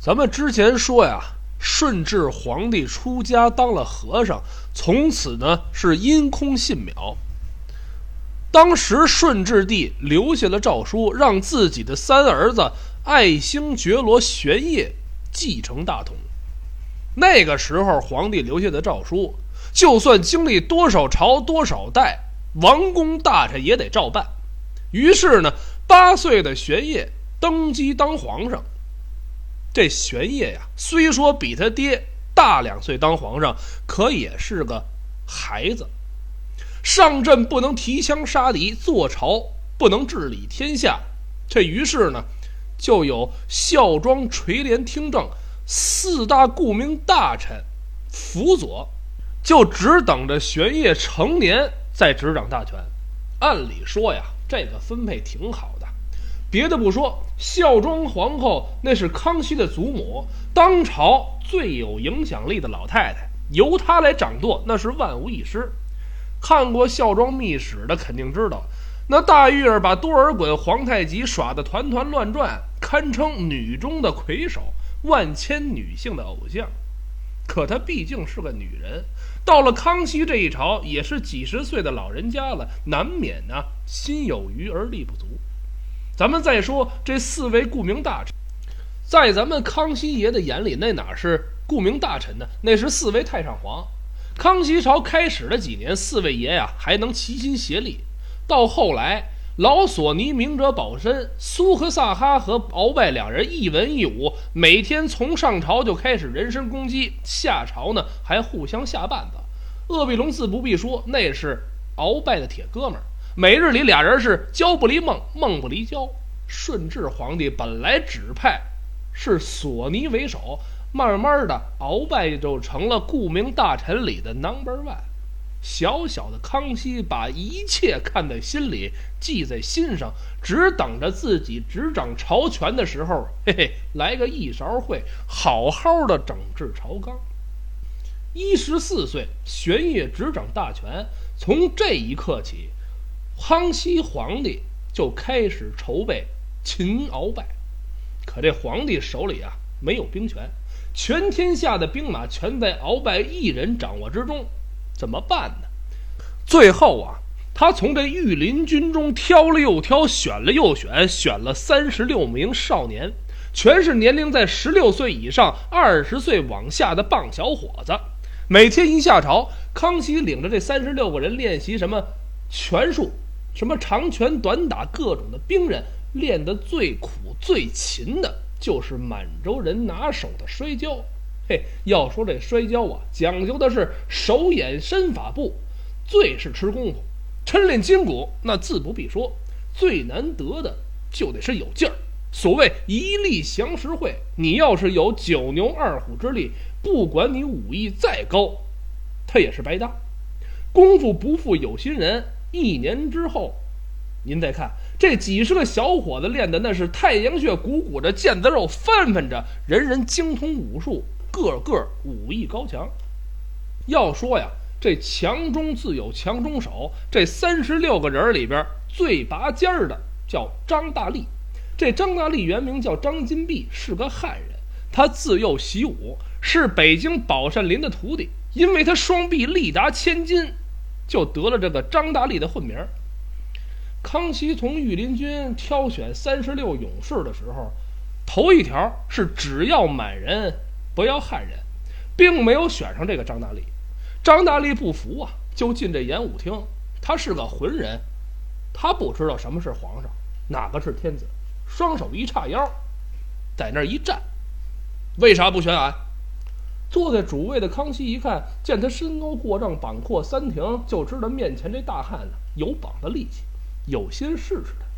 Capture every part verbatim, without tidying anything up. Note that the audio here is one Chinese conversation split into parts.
咱们之前说呀，顺治皇帝出家当了和尚，从此呢是因空信渺。当时顺治帝留下了诏书，让自己的三儿子爱新觉罗玄烨继承大统。那个时候皇帝留下的诏书，就算经历多少朝多少代，王公大臣也得照办。于是呢，八岁的玄烨登基当皇上。这玄烨呀，虽说比他爹大两岁当皇上，可也是个孩子。上阵不能提枪杀敌，坐朝不能治理天下。这于是呢，就有孝庄垂帘听政四大顾命大臣辅佐，就只等着玄烨成年再执掌大权。按理说呀，这个分配挺好的。别的不说，孝庄皇后那是康熙的祖母，当朝最有影响力的老太太，由她来掌舵那是万无一失。看过孝庄秘史的肯定知道，那大玉儿把多尔衮、皇太极耍得团团乱转，堪称女中的魁首，万千女性的偶像。可她毕竟是个女人，到了康熙这一朝也是几十岁的老人家了，难免呢心有余而力不足。咱们再说这四位顾命大臣，在咱们康熙爷的眼里，那哪是顾命大臣呢？那是四位太上皇。康熙朝开始的几年，四位爷呀还能齐心协力。到后来，老索尼、明哲保身、苏和萨哈和鳌拜两人一文一武，每天从上朝就开始人身攻击，下朝呢还互相下绊子。鄂必隆自不必说，那是鳌拜的铁哥们儿。每日里俩人是交不离梦，梦不离交。顺治皇帝本来指派是索尼为首，慢慢的鳌拜就成了顾命大臣里的 number one。 小小的康熙把一切看在心里，记在心上，只等着自己执掌朝权的时候，嘿嘿，来个一勺烩，好好的整治朝纲。一十四岁，玄烨执掌大权，从这一刻起，康熙皇帝就开始筹备擒鳌拜。可这皇帝手里啊没有兵权，全天下的兵马全在鳌拜一人掌握之中，怎么办呢？最后啊，他从这御林军中挑了又挑，选了又选，选了三十六名少年，全是年龄在十六岁以上、二十岁往下的棒小伙子。每天一下朝，康熙领着这三十六个人练习什么拳术，什么长拳短打，各种的兵刃。练得最苦最勤的就是满洲人拿手的摔跤。嘿，要说这摔跤啊，讲究的是手眼身法步，最是吃功夫，抻练筋骨，那自不必说。最难得的就得是有劲儿。所谓一力降十会，你要是有九牛二虎之力，不管你武艺再高，他也是白搭。功夫不负有心人，一年之后您再看这几十个小伙子练的那是太阳穴鼓鼓着，腱子肉翻翻着，人人精通武术，个个武艺高强。要说呀，这强中自有强中手，这三十六个人里边最拔尖儿的叫张大力。这张大力原名叫张金碧，是个汉人，他自幼习武，是北京宝善林的徒弟，因为他双臂力达千斤，就得了这个张大力的混名。康熙从御林军挑选三十六勇士的时候，头一条是只要满人不要汉人，并没有选上这个张大力。张大力不服啊，就进这演武厅。他是个浑人，他不知道什么是皇上，哪个是天子，双手一叉腰，在那儿一站。为啥不选俺？坐在主位的康熙一看，见他身高过丈，膀阔三庭，就知道面前这大汉呢有膀子力气，有心试试他。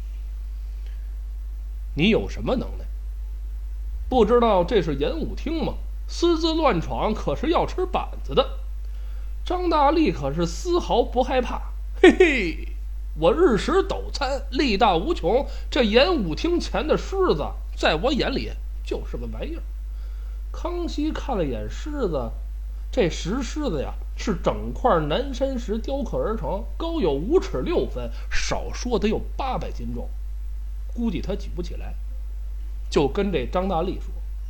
你有什么能耐？不知道这是演武厅吗？私自乱闯可是要吃板子的。张大力可是丝毫不害怕，嘿嘿，我日食斗餐，力大无穷，这演武厅前的狮子在我眼里就是个玩意儿。康熙看了眼狮子，这石狮子呀是整块南山石雕刻而成，高有五尺六分，少说得有八百斤重，估计他举不起来。就跟这张大力说，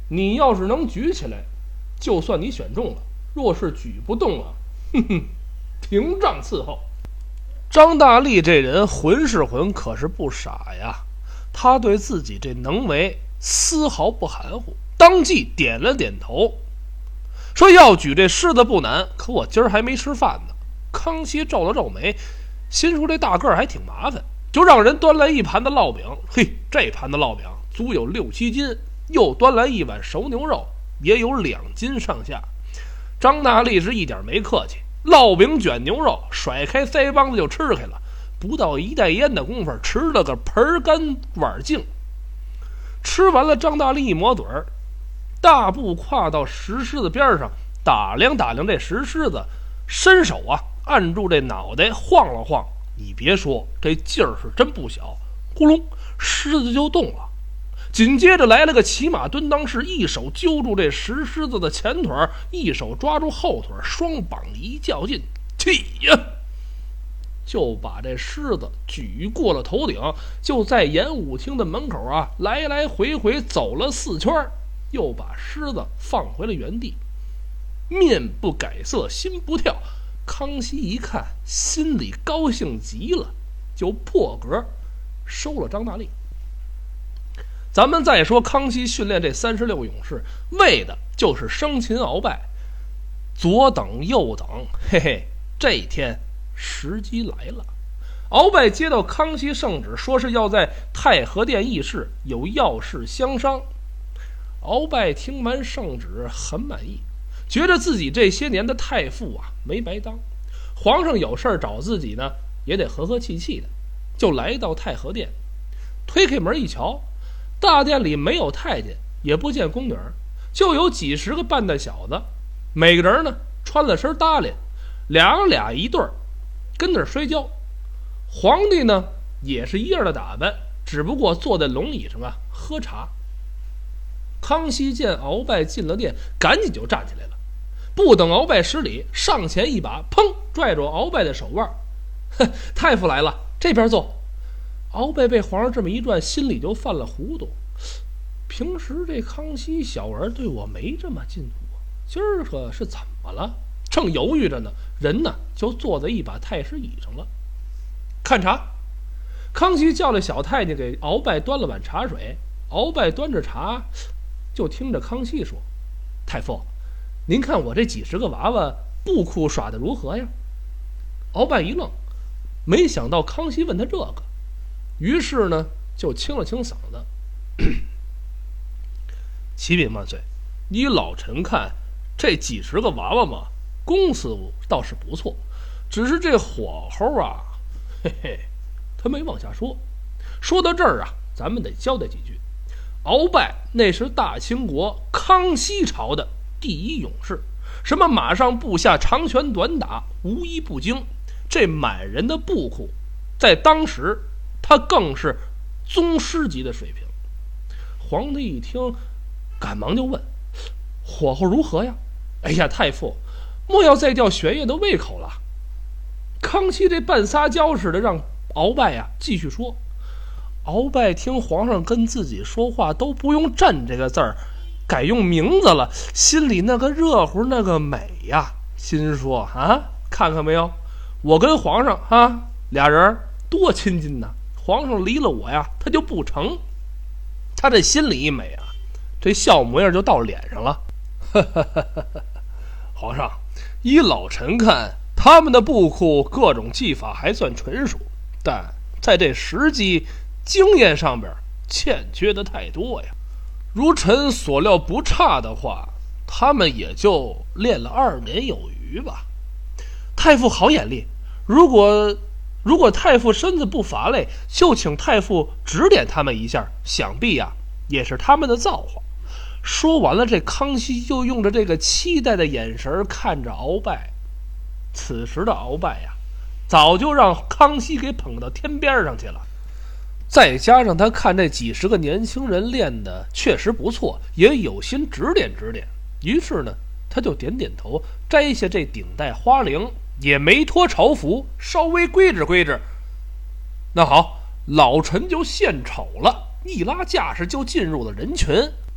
你要是能举起来，就算你选中了；若是举不动啊，哼哼，廷杖伺候。张大力这人混是混，可是不傻呀。他对自己这能为丝毫不含糊，当即点了点头，说要举这狮子不难，可我今儿还没吃饭呢。康熙皱了皱眉，心说这大个儿还挺麻烦，就让人端来一盘子烙饼。嘿，这盘子烙饼足有六七斤，又端来一碗熟牛肉，也有两斤上下。张大力是一点没客气，烙饼卷牛肉，甩开腮帮子就吃开了。不到一袋烟的功夫，吃了个盆干碗净。吃完了，张大力一抹嘴儿，大步跨到石狮子边上，打量打量这石狮子，伸手啊按住这脑袋晃了晃。你别说，这劲儿是真不小，呼隆，狮子就动了。紧接着来了个骑马蹲裆式，一手揪住这石狮子的前腿，一手抓住后腿，双膀一较劲，起呀！就把这狮子举过了头顶，就在演武厅的门口啊来来回回走了四圈，又把狮子放回了原地。面不改色心不跳，康熙一看心里高兴极了，就破格收了张大力。咱们再说康熙训练这三十六勇士，为的就是生擒鳌拜。左等右等，嘿嘿，这一天时机来了。鳌拜接到康熙圣旨，说是要在太和殿议事，有要事相商。鳌拜听完圣旨很满意，觉得自己这些年的太傅啊没白当，皇上有事找自己呢也得和和气气的，就来到太和殿。推开门一瞧，大殿里没有太监，也不见宫女，就有几十个半大小子，每个人呢穿了身搭裢，两俩一对儿，跟那儿摔跤。皇帝呢也是一样的打扮，只不过坐在龙椅上啊喝茶。康熙见鳌拜进了殿，赶紧就站起来了，不等鳌拜施礼，上前一把砰拽住鳌拜的手腕。哼，太傅来了，这边坐。鳌拜被皇上这么一转，心里就犯了糊涂。平时这康熙小儿对我没这么近乎，今儿个是怎么了？正犹豫着呢，人呢就坐在一把太师椅上了。看茶。康熙叫了小太监给鳌拜端了碗茶水。鳌拜端着茶，就听着康熙说：“太傅，您看我这几十个娃娃布库耍得如何呀？”鳌拜一愣，没想到康熙问他这个，于是呢就清了清嗓子：“启禀万岁，依老臣看，这几十个娃娃嘛，功夫倒是不错，只是这火候啊，嘿嘿。”他没往下说。说到这儿啊，咱们得交代几句。鳌拜那是大清国康熙朝的第一勇士，什么马上步下长拳短打无一不精，这满人的步库在当时他更是宗师级的水平。皇帝一听赶忙就问：“火候如何呀？”“哎呀，太傅，莫要再吊玄烨的胃口了。”康熙这半撒娇似的让鳌拜呀继续说。鳌拜听皇上跟自己说话都不用朕这个字儿，改用名字了，心里那个热乎那个美呀，心说啊，看看没有，我跟皇上啊俩人多亲近呐，皇上离了我呀他就不成。他这心里一美啊，这笑模样就到脸上了。皇上，依老臣看，他们的布库各种技法还算纯熟，但在这时机经验上边欠缺的太多呀。如臣所料不差的话，他们也就练了二年有余吧。太傅好眼力，如果如果太傅身子不乏累，就请太傅指点他们一下，想必呀也是他们的造化。说完了，这康熙就用着这个期待的眼神看着鳌拜。此时的鳌拜呀，早就让康熙给捧到天边上去了。再加上他看这几十个年轻人练的确实不错，也有心指点指点，于是呢他就点点头，摘下这顶戴花翎，也没脱朝服，稍微归置归置。那好，老臣就献丑了，一拉架势就进入了人群。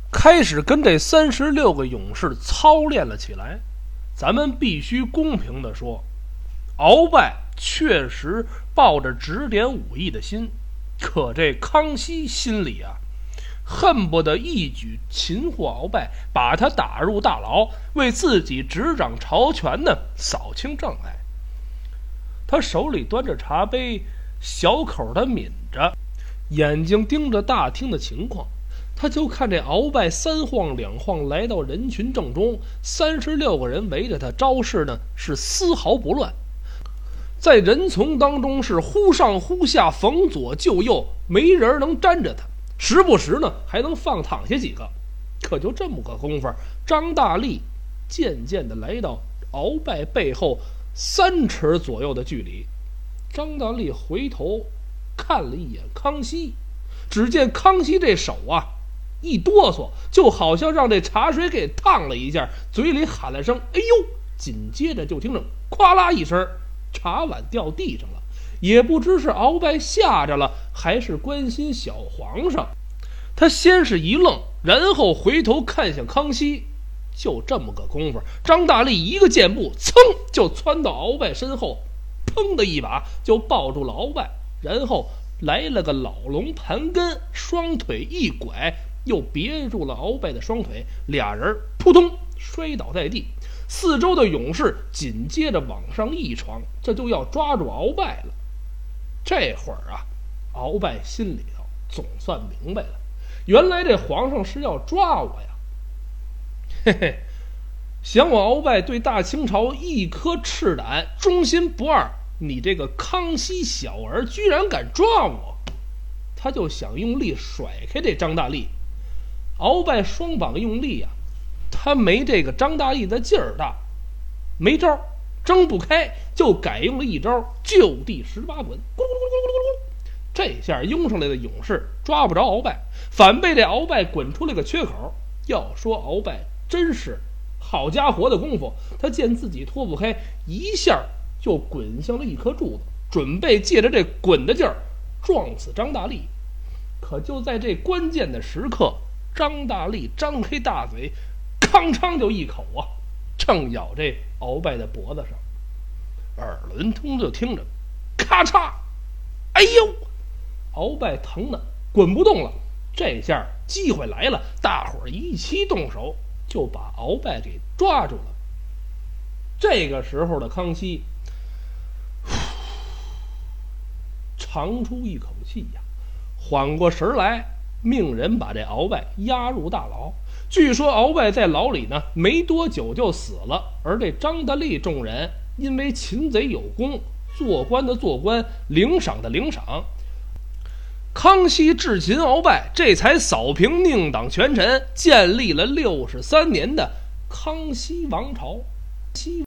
开始跟这三十六个勇士操练了起来。咱们必须公平地说，鳌拜确实抱着指点武艺的心，可这康熙心里啊，恨不得一举擒获鳌拜，把他打入大牢，为自己执掌朝权呢扫清障碍。他手里端着茶杯，小口的抿着，眼睛盯着大厅的情况。他就看这鳌拜三晃两晃来到人群正中，三十六个人围着他，招式呢是丝毫不乱，在人丛当中是忽上忽下，逢左就右，没人能粘着他，时不时呢还能放躺下几个。可就这么个功夫，张大力渐渐的来到鳌拜背后三尺左右的距离。张大力回头看了一眼康熙，只见康熙这手啊一哆嗦，就好像让这茶水给烫了一下，嘴里喊了声哎呦，紧接着就听着咵啦一声，茶碗掉地上了。也不知是鳌拜吓着了，还是关心小皇上，他先是一愣，然后回头看向康熙。就这么个功夫，张大力一个箭步噌就窜到鳌拜身后，砰的一把就抱住了鳌拜，然后来了个老龙盘根，双腿一拐，又别住了鳌拜的双腿，俩人扑通摔倒在地。四周的勇士紧接着往上一闯，这就要抓住鳌拜了。这会儿啊，鳌拜心里头总算明白了，原来这皇上是要抓我呀！嘿嘿，想我鳌拜对大清朝一颗赤胆，忠心不二，你这个康熙小儿居然敢抓我！他就想用力甩开这张大力。鳌拜双膀用力啊，他没这个张大力的劲儿大，没招，挣不开，就改用了一招就地十八滚，咕噜咕噜咕噜咕噜。这下拥上来的勇士抓不着鳌拜，反被这鳌拜滚出了个缺口。要说鳌拜真是好家伙的功夫，他见自己脱不开，一下就滚向了一颗柱子，准备借着这滚的劲儿撞死张大力。可就在这关键的时刻，张大力张开大嘴，吭哧就一口啊，正咬这鳌拜的脖子上。耳轮通就听着咔嚓，哎呦，鳌拜疼的滚不动了。这下机会来了，大伙儿一起动手，就把鳌拜给抓住了。这个时候的康熙长出一口气呀，缓过神来，命人把这鳌拜押入大牢。据说鳌拜在牢里呢没多久就死了，而这张大力众人因为擒贼有功，做官的做官，领赏的领赏。康熙治擒鳌拜，这才扫平宁党权臣，建立了六十三年的康熙王朝。